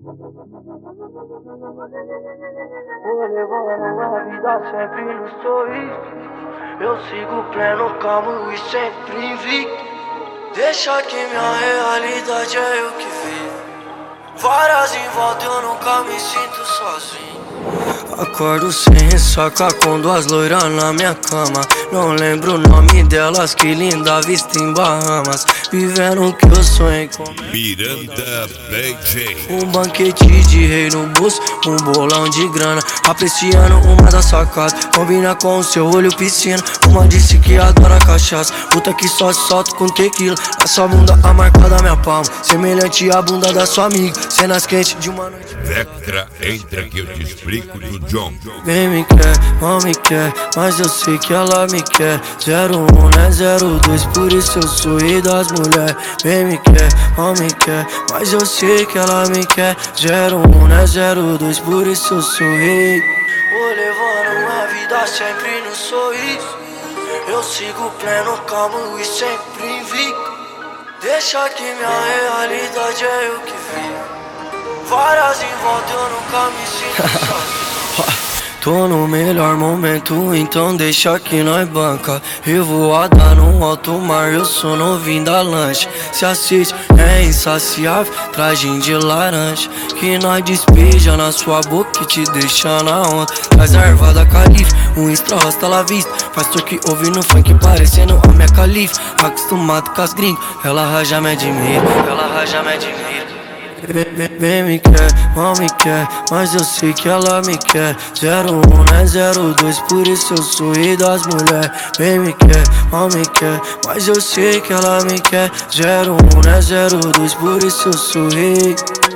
Vou levando a vida sempre no sorriso. Eu sigo pleno, calmo e sempre invicto. Deixa que minha realidade é eu que vivo. Várias em volta eu nunca me sinto sozinho. Acordo sem ressaca com duas loiras na minha cama. Não lembro o nome delas, que linda vista em Bahamas. Vivendo o que eu sonhei com Miranda DJ. um banquete de rei no bolso, um bolão de grana. Apreciando uma das sacadas, combina com o seu olho piscina. Uma disse que adora cachaça, puta que só solta com tequila. A sua bunda a marca da minha palma, semelhante à bunda da sua amiga. Cenas quentes de uma noite. Vectra, entra que eu te explico do John. Bem me quer, mal me quer, mas eu sei que ela me quer. 01 não é 02, por isso eu sou rei das mulheres. Bem me quer, mal me quer, mas eu sei que ela me quer. 01 não é 02, por isso eu sou rei. Vou levando uma vida sempre no sorriso. Eu sigo pleno, calmo e sempre invicto. Deixa que minha realidade é eu que vivo. Várias em volta eu nunca me sinto sozinho. Tô no melhor momento, então deixa que nós banca. Revoada no alto mar, eu sou novinho da lancha. Se assiste, é insaciável, tragem de laranja. Que nós despeja na sua boca e te deixa na onda. Traz a erva da califa, um extra rosta la vista. Faz que ouvindo funk parecendo a minha califa. Acostumado com as gringas, ela já me admira, ela já me admira. Bem me quer, mal me quer, mas eu sei que ela me quer. 01 não é 02, por isso eu sou rei das mulheres. Bem me quer, mal me quer, mas eu sei que ela me quer. 01 não é 02, por isso eu sou rei.